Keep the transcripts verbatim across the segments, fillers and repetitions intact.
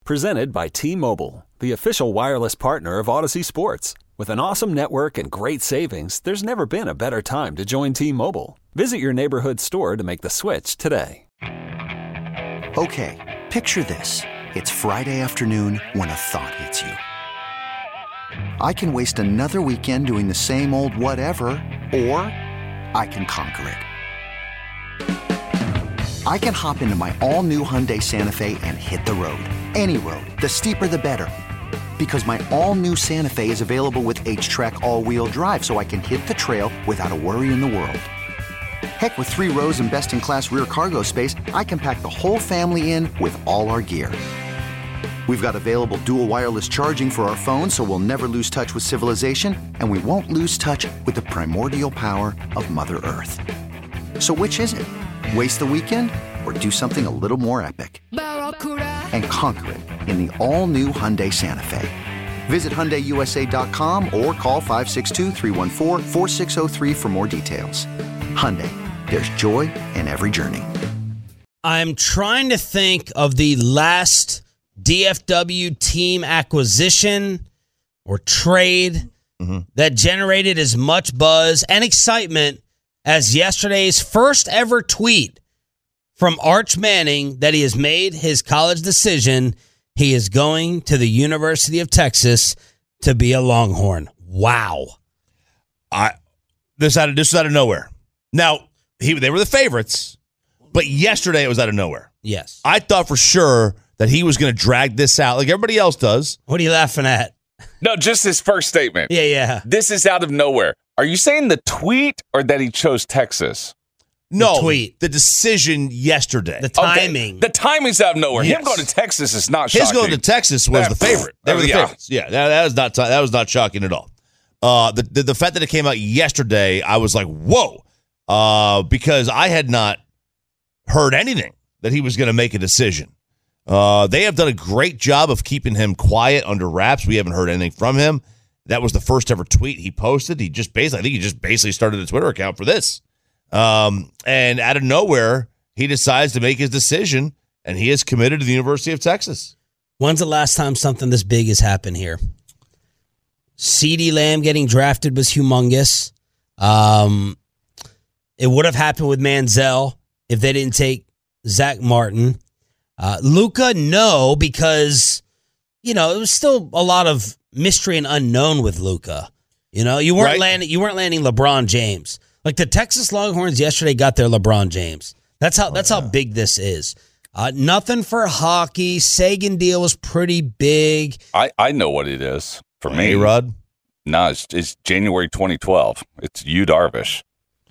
Presented by T-Mobile, the official wireless partner of Odyssey Sports. With an awesome network and great savings, there's never been a better time to join T-Mobile. Visit your neighborhood store to make the switch today. Okay, picture this. It's Friday afternoon when a thought hits you. I can waste another weekend doing the same old whatever, or I can conquer it. I can hop into my all-new Hyundai Santa Fe and hit the road. Any road. The steeper, the better. Because my all-new Santa Fe is available with H-Track all-wheel drive, so I can hit the trail without a worry in the world. Heck, with three rows and best-in-class rear cargo space, I can pack the whole family in with all our gear. We've got available dual wireless charging for our phones, so we'll never lose touch with civilization, and we won't lose touch with the primordial power of Mother Earth. So which is it? Waste the weekend or do something a little more epic? And conquer it in the all-new Hyundai Santa Fe. Visit Hyundai U S A dot com or call five six two, three one four, four six zero three for more details. Hyundai, there's joy in every journey. I'm trying to think of the last D F W team acquisition or trade mm-hmm. that generated as much buzz and excitement as yesterday's first ever tweet from Arch Manning that he has made his college decision. He is going to the University of Texas to be a Longhorn. Wow. I this out of this was out of nowhere. Now, he they were the favorites, but yesterday it was out of nowhere. Yes. I thought for sure that he was going to drag this out like everybody else does. What are you laughing at? No, just his first statement. Yeah, yeah. This is out of nowhere. Are you saying the tweet or that he chose Texas? No, the tweet. The decision yesterday. The timing. Okay. The timing's out of nowhere. Yes. Him going to Texas is not shocking. His going to Texas was that, the favorite. They were the yeah. favorites. Yeah, that, that was not that was not shocking at all. Uh, the, the the fact that it came out yesterday, I was like, whoa, uh, because I had not heard anything that he was going to make a decision. Uh, they have done a great job of keeping him quiet under wraps. We haven't heard anything from him. That was the first ever tweet he posted. He just basically, I think he just basically started a Twitter account for this. Um, and out of nowhere, he decides to make his decision, and he is committed to the University of Texas. When's the last time something this big has happened here? CeeDee Lamb getting drafted was humongous. Um, it would have happened with Manziel if they didn't take Zach Martin. Uh, Luka, no, because, you know, it was still a lot of mystery and unknown with Luka. You know, you weren't right. landing you weren't landing LeBron James. Like the Texas Longhorns yesterday got their LeBron James. That's how oh, that's yeah. how big this is. Uh, nothing for hockey. Sagan deal was pretty big. I, I know what it is for me. A-Rod? No, it's, it's January twenty twelve. It's Yu Darvish.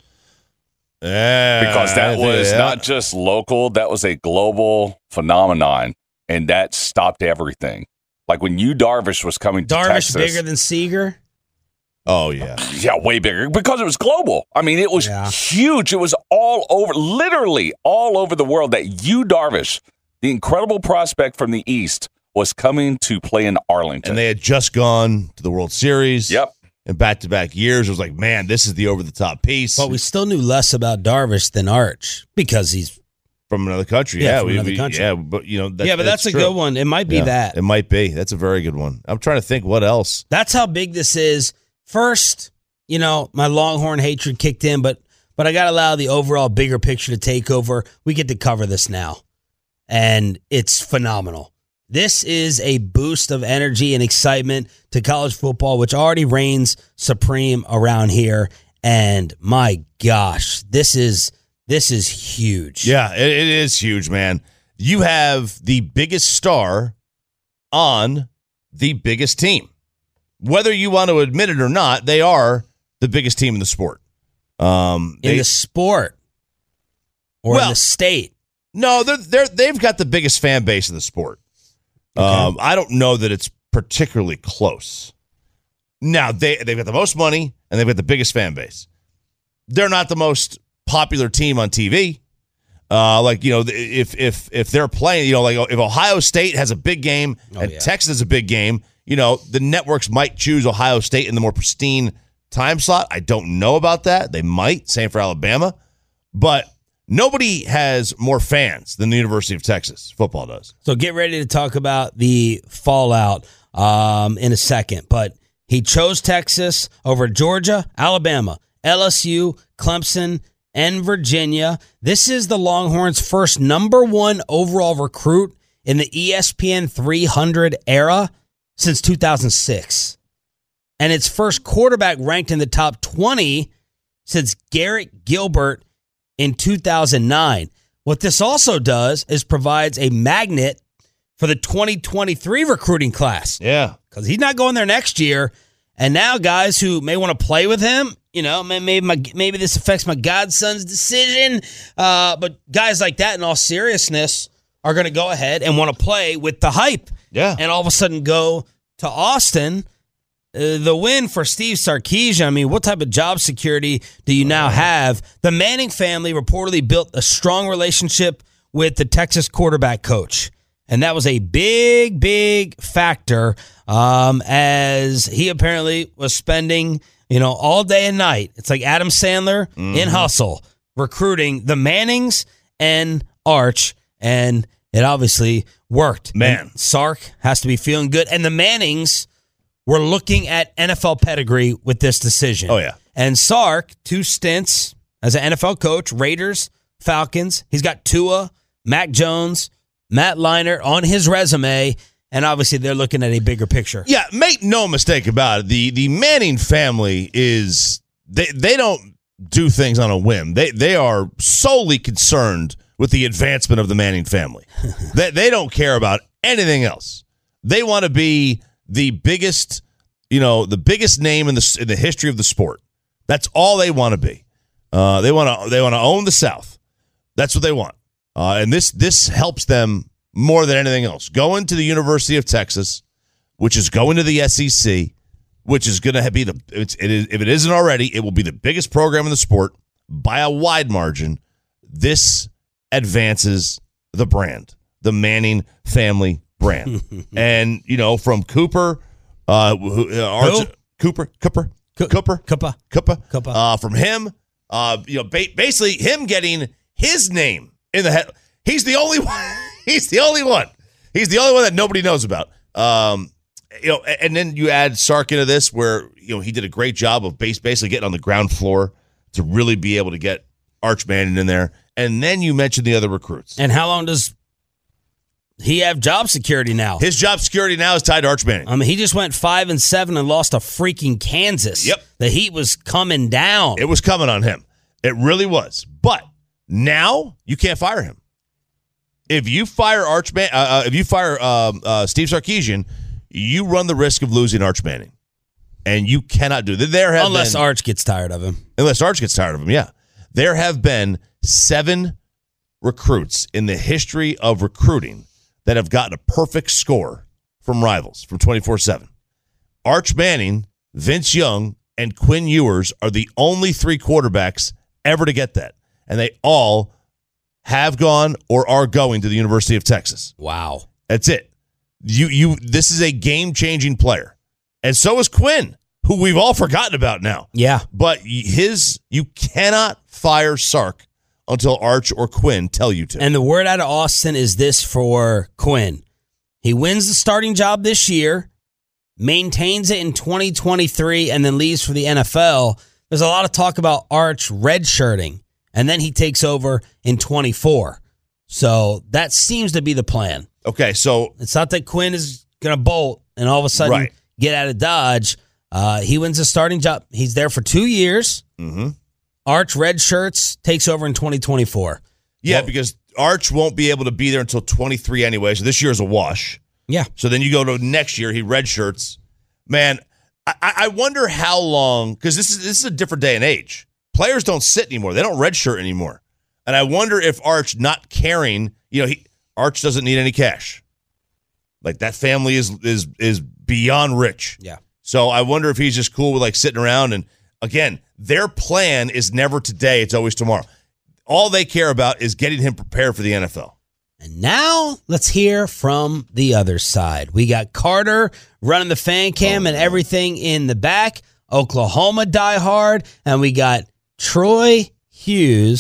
Yeah, because that was yeah. not just local, that was a global phenomenon, and that stopped everything. Like when Yu Darvish was coming to Darvish Texas. Darvish bigger than Seager? Oh, yeah. Yeah, way bigger, because it was global. I mean, it was yeah. huge. It was all over, literally all over the world, that Yu Darvish, the incredible prospect from the East, was coming to play in Arlington. And they had just gone to the World Series. Yep. In back-to-back years, it was like, man, this is the over-the-top piece. But we still knew less about Darvish than Arch because he's from another country. Yeah, Yeah, from we, another we, country. yeah, but you know, that, yeah, but that's, that's a true. good one. It might be yeah, that. It might be. That's a very good one. I'm trying to think what else. That's how big this is. First, you know, my Longhorn hatred kicked in, but but I got to allow the overall bigger picture to take over. We get to cover this now, and it's phenomenal. This is a boost of energy and excitement to college football, which already reigns supreme around here. And my gosh, this is this is huge. Yeah, it, it is huge, man. You have the biggest star on the biggest team. Whether you want to admit it or not, they are the biggest team in the sport. Um, in they, the sport or well, in the state? No, they're they're they've got the biggest fan base in the sport. Okay. Um, I don't know that it's particularly close. Now, they, they've got the most money, and they've got the biggest fan base. They're not the most popular team on T V. Uh, like, you know, if if if they're playing, you know, like if Ohio State has a big game oh, and yeah. Texas has a big game, you know, the networks might choose Ohio State in the more pristine time slot. I don't know about that. They might. Same for Alabama. But Nobody has more fans than the University of Texas. Football does. So get ready to talk about the fallout um, in a second. But he chose Texas over Georgia, Alabama, L S U, Clemson, and Virginia. This is the Longhorns' first number one overall recruit in the E S P N three hundred era since two thousand six. And its first quarterback ranked in the top twenty since Garrett Gilbert in two thousand nine. What this also does is provides a magnet for the twenty twenty-three recruiting class. Yeah. Because he's not going there next year. And now guys who may want to play with him, you know, maybe my, maybe this affects my godson's decision, uh, but guys like that, in all seriousness, are going to go ahead and want to play with the hype. Yeah. And all of a sudden go to Austin. Uh, the win for Steve Sarkisian, I mean, what type of job security do you now have? The Manning family reportedly built a strong relationship with the Texas quarterback coach. And that was a big, big factor um, as he apparently was spending, you know, all day and night. It's like Adam Sandler mm-hmm. in Hustle, recruiting the Mannings and Arch, and it obviously worked. Man. And Sark has to be feeling good. And the Mannings were looking at N F L pedigree with this decision. Oh, yeah. And Sark, two stints as an N F L coach, Raiders, Falcons. He's got Tua, Mac Jones, Matt Leinart on his resume, and obviously they're looking at a bigger picture. Yeah, make no mistake about it. The the Manning family is they they don't do things on a whim. They they are solely concerned with the advancement of the Manning family. they they don't care about anything else. They want to be the biggest, you know, the biggest name in the in the history of the sport. That's all they want to be. Uh, they want to they want to own the South. That's what they want. Uh, and this this helps them more than anything else. Going to the University of Texas, which is going to the S E C, which is going to be the it's, it is, if it isn't already, it will be the biggest program in the sport by a wide margin. This advances the brand, the Manning family brand. And, you know, from Cooper, uh, who, uh, Arch, Cooper, Cooper, Co- Cooper, Cooper, Cooper, Cooper. Uh, from him, uh, you know, ba- basically him getting his name in the head. He's the only one. He's the only one. He's the only one that nobody knows about. Um, you know, and then you add Sark into this, where you know he did a great job of base, basically getting on the ground floor to really be able to get Arch Manning in there. And then you mentioned the other recruits. And how long does he have job security now? His job security now is tied to Arch Manning. I mean, he just went five and seven and lost to freaking Kansas. Yep. The heat was coming down. It was coming on him. It really was. But now you can't fire him. If you fire Arch Man, uh, uh, if you fire um, uh, Steve Sarkisian, you run the risk of losing Arch Manning, and you cannot do that. There have unless been, Arch gets tired of him. Unless Arch gets tired of him, yeah. There have been seven recruits in the history of recruiting that have gotten a perfect score from rivals from twenty-four seven. Arch Manning, Vince Young, and Quinn Ewers are the only three quarterbacks ever to get that, and they all have gone or are going to the University of Texas. Wow. That's it. You you this is a game-changing player. And so is Quinn, who we've all forgotten about now. Yeah. But his you cannot fire Sark until Arch or Quinn tell you to. And the word out of Austin is this for Quinn. He wins the starting job this year, maintains it in twenty twenty-three, and then leaves for the N F L. There's a lot of talk about Arch redshirting. And then he takes over in twenty-four. So that seems to be the plan. Okay, so it's not that Quinn is going to bolt and all of a sudden right. get out of Dodge. Uh, he wins the starting job. He's there for two years. Mm-hmm. Arch red shirts takes over in twenty twenty-four. Yeah, well, because Arch won't be able to be there until twenty-three anyway. So this year is a wash. Yeah. So then you go to next year. He red shirts. Man, I, I wonder how long, because this is this is a different day and age. Players don't sit anymore. They don't redshirt anymore. And I wonder if Arch not caring, you know, he, Arch doesn't need any cash. Like that family is is is beyond rich. Yeah. So I wonder if he's just cool with like sitting around. And again, their plan is never today. It's always tomorrow. All they care about is getting him prepared for the N F L. And now let's hear from the other side. We got Carter running the fan cam oh, and everything in the back. Oklahoma diehard. And we got Troy Hughes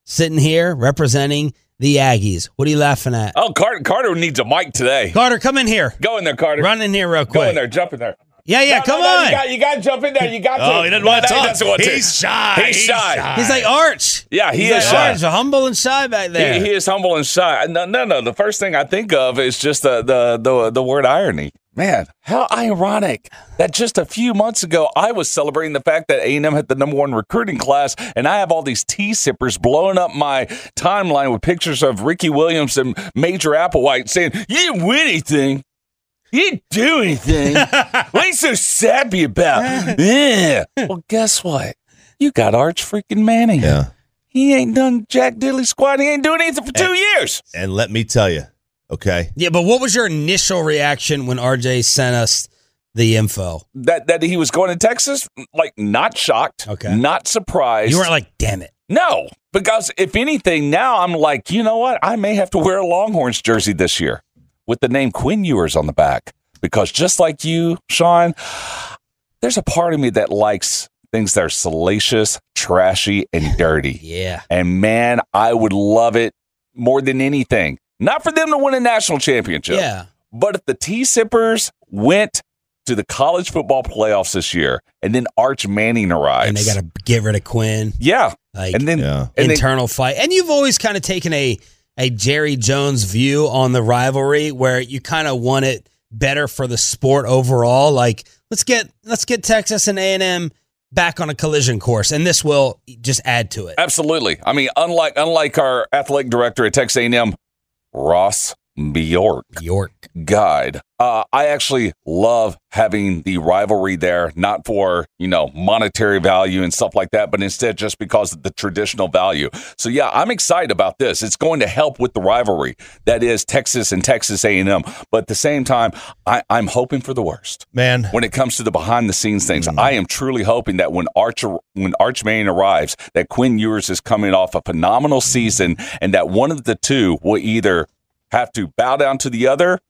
sitting here representing the Aggies. What are you laughing at? Oh, Carter, Carter needs a mic today. Carter, come in here. Go in there, Carter. Run in here real quick. Go in there. Jump in there. Yeah, yeah, no, come no, no, on. You got, you got to jump in there. You got to. Oh, he doesn't no, want to no, he talk. doesn't want to. He's shy. He's, He's shy. shy. He's like Arch. Yeah, he He's is like shy. Arch, humble and shy back there. He, he is humble and shy. No, no, no. The first thing I think of is just the the the, the word irony. Man, how ironic that just a few months ago I was celebrating the fact that A and M had the number one recruiting class, and I have all these tea-sippers blowing up my timeline with pictures of Ricky Williams and Major Applewhite saying, you didn't win anything. You didn't do anything. What are you so sappy about? Yeah. Well, guess what? You got Arch freaking Manning. Yeah. He ain't done jack diddly squat. He ain't doing anything for two And- years. And let me tell you, okay? Yeah, but what was your initial reaction when R J sent us the info? That that he was going to Texas, like not shocked, Okay. not surprised. You weren't like, damn it. No, because if anything, now I'm like, you know what? I may have to wear a Longhorns jersey this year with the name Quinn Ewers on the back. Because just like you, Sean, there's a part of me that likes things that are salacious, trashy, and dirty. Yeah. And man, I would love it more than anything. Not for them to win a national championship. Yeah. But if the Tea-Sippers went to the college football playoffs this year, and then Arch Manning arrives. And they got to get rid of Quinn. Yeah. Like, and then Yeah. and internal fight. And you've always kind of taken a, a Jerry Jones view on the rivalry where you kind of want it better for the sport overall. Like, let's get let's get Texas and A and M back on a collision course, and this will just add to it. Absolutely. I mean, unlike unlike our athletic director at Texas A and M, Ross Bjork. York. Guide. Uh, I actually love having the rivalry there, not for, you know, monetary value and stuff like that, but instead just because of the traditional value. So, yeah, I'm excited about this. It's going to help with the rivalry that is Texas and Texas A and M. But at the same time, I, I'm hoping for the worst. Man. When it comes to the behind-the-scenes things, mm-hmm. I am truly hoping that when Arch, when Arch Manning arrives, that Quinn Ewers is coming off a phenomenal season and that one of the two will either have to bow down to the other,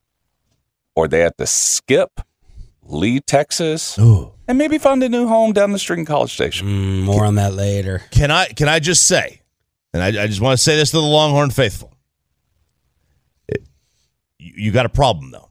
or they have to skip, leave Texas, Ooh. and maybe find a new home down the street in College Station. Mm, more on that later. Can I can I just say, and I, I just want to say this to the Longhorn faithful. It, you, you got a problem, though.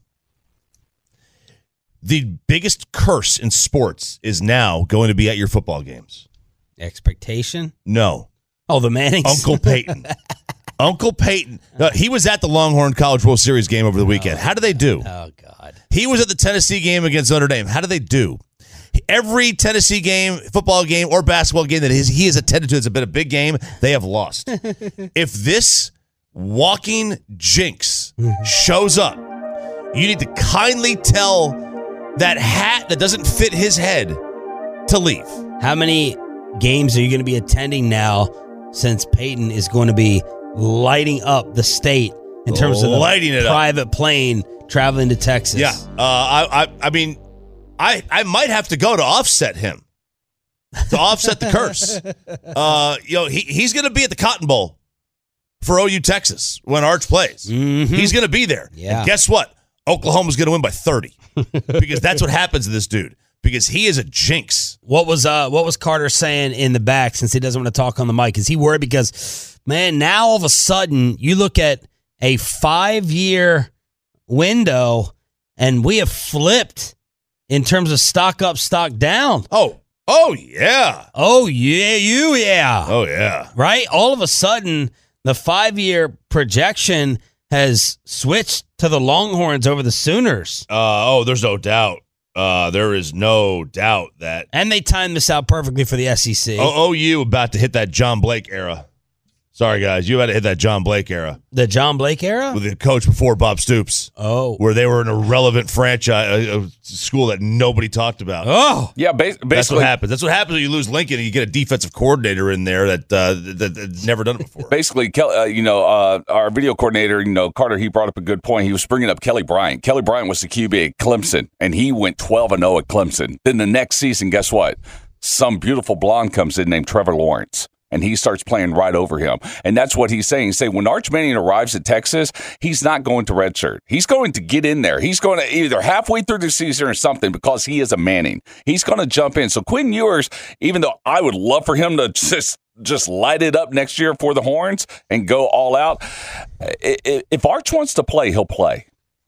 The biggest curse in sports is now going to be at your football games. Expectation? No. Oh, the Mannings? Uncle Peyton. Uncle Peyton. Uh, he was at the Longhorn College World Series game over the weekend. How did they do? Oh, God. He was at the Tennessee game against Notre Dame. How did they do? Every Tennessee game, football game, or basketball game that he has attended to that's been a big game, they have lost. If this walking jinx shows up, you need to kindly tell that hat that doesn't fit his head to leave. How many games are you going to be attending now since Peyton is going to be lighting up the state in terms of the Lighting it up. private plane traveling to Texas? Yeah. Uh, I, I I mean, I, I might have to go to offset him, to offset the curse. Uh, you know, he, he's going to be at the Cotton Bowl for O U Texas when Arch plays. Mm-hmm. He's going to be there. Yeah. And guess what? Oklahoma's going to win by thirty because that's what happens to this dude because he is a jinx. What was uh what was Carter saying in the back since he doesn't want to talk on the mic? Is he worried because, man, now all of a sudden you look at a five-year window and we have flipped in terms of stock up, stock down. Oh, oh yeah. Oh, yeah, you, yeah. Oh, yeah. Right? All of a sudden, the five-year projection has switched to the Longhorns over the Sooners. Uh, oh, there's no doubt. Uh, there is no doubt that And they timed this out perfectly for the S E C. O- OU about to hit that John Blake era. Sorry, guys. You had to hit that John Blake era The John Blake era? with the coach before Bob Stoops, Oh. where they were an irrelevant franchise, a, a school that nobody talked about. Oh. Yeah, bas- That's what basically, happens. That's what happens when you lose Lincoln and you get a defensive coordinator in there that uh, that, that's never done it before. basically, Kel- uh, you know, uh, our video coordinator, you know, Carter, he brought up a good point. He was bringing up Kelly Bryant. Kelly Bryant was the Q B at Clemson, and he went twelve and oh at Clemson. Then the next season, guess what? Some beautiful blonde comes in named Trevor Lawrence. And he starts playing right over him. And that's what he's saying. He's saying when Arch Manning arrives at Texas, he's not going to redshirt. He's going to get in there. He's going to either halfway through the season or something because he is a Manning. He's going to jump in. So Quinn Ewers, even though I would love for him to just just light it up next year for the Horns and go all out. If Arch wants to play, he'll play.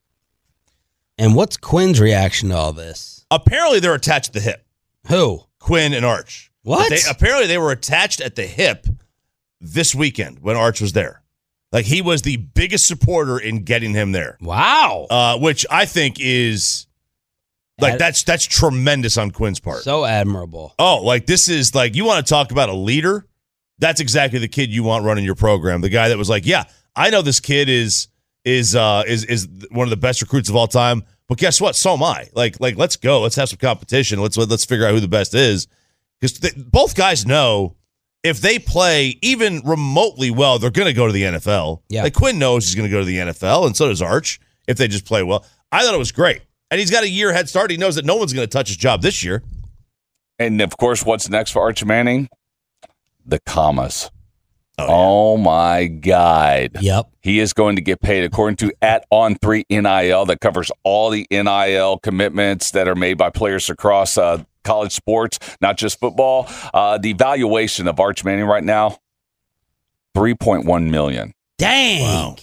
And what's Quinn's reaction to all this? Apparently, they're attached at the hip. Who? Quinn and Arch. What? They, apparently, they were attached at the hip this weekend when Arch was there. Like, he was the biggest supporter in getting him there. Wow. Uh, which I think is, like, Ad- that's that's tremendous on Quinn's part. So admirable. Oh, like, this is, like, you want to talk about a leader? That's exactly the kid you want running your program. The guy that was like, yeah, I know this kid is is uh, is is one of the best recruits of all time, but guess what? So am I. Like, like let's go. Let's have some competition. Let's let's figure out who the best is. Because both guys know if they play even remotely well, they're going to go to the N F L. Yeah. Like Quinn knows he's going to go to the N F L, and so does Arch if they just play well. I thought it was great. And he's got a year head start. He knows that no one's going to touch his job this year. And, of course, what's next for Arch Manning? The commas. Oh, yeah. Oh, my God. Yep. He is going to get paid according to at On three N I L that covers all the N I L commitments that are made by players across uh, college sports, not just football. Uh, the valuation of Arch Manning right now, three point one million dollars. Dang.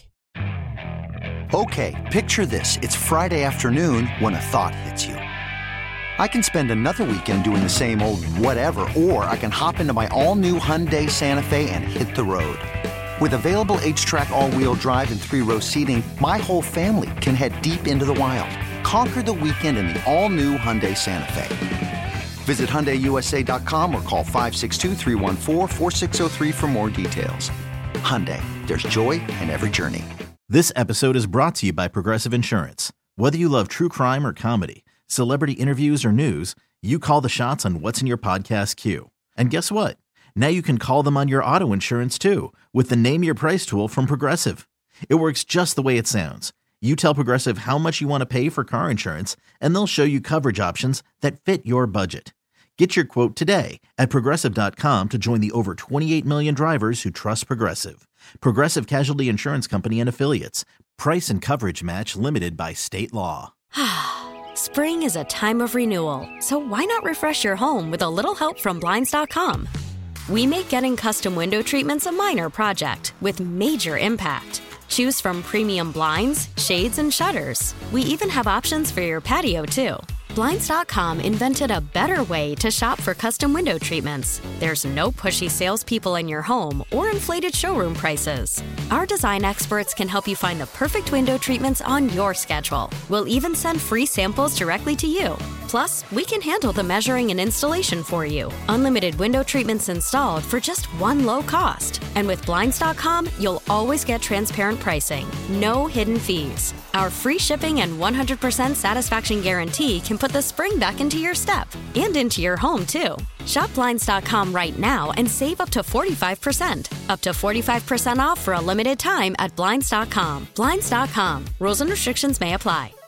Wow. Okay, picture this. It's Friday afternoon when a thought hits you. I can spend another weekend doing the same old whatever, or I can hop into my all-new Hyundai Santa Fe and hit the road. With available H-Track all-wheel drive and three-row seating, my whole family can head deep into the wild. Conquer the weekend in the all-new Hyundai Santa Fe. Visit Hyundai U S A dot com or call five six two, three one four, four six zero three for more details. Hyundai, there's joy in every journey. This episode is brought to you by Progressive Insurance. Whether you love true crime or comedy, celebrity interviews or news, you call the shots on what's in your podcast queue. And guess what? Now you can call them on your auto insurance too with the Name Your Price tool from Progressive. It works just the way it sounds. You tell Progressive how much you want to pay for car insurance, and they'll show you coverage options that fit your budget. Get your quote today at Progressive dot com to join the over twenty-eight million drivers who trust Progressive. Progressive Casualty Insurance Company and Affiliates. Price and coverage match limited by state law. Spring is a time of renewal, so why not refresh your home with a little help from Blinds dot com? We make getting custom window treatments a minor project with major impact. Choose from premium blinds, shades, and shutters. We even have options for your patio, too. Blinds dot com invented a better way to shop for custom window treatments. There's no pushy salespeople in your home or inflated showroom prices. Our design experts can help you find the perfect window treatments on your schedule. We'll even send free samples directly to you. Plus, we can handle the measuring and installation for you. Unlimited window treatments installed for just one low cost. And with Blinds dot com, you'll always get transparent pricing. No hidden fees. Our free shipping and one hundred percent satisfaction guarantee can put the spring back into your step and into your home, too. Shop Blinds dot com right now and save up to forty-five percent. Up to forty-five percent off for a limited time at Blinds dot com. Blinds dot com. Rules and restrictions may apply.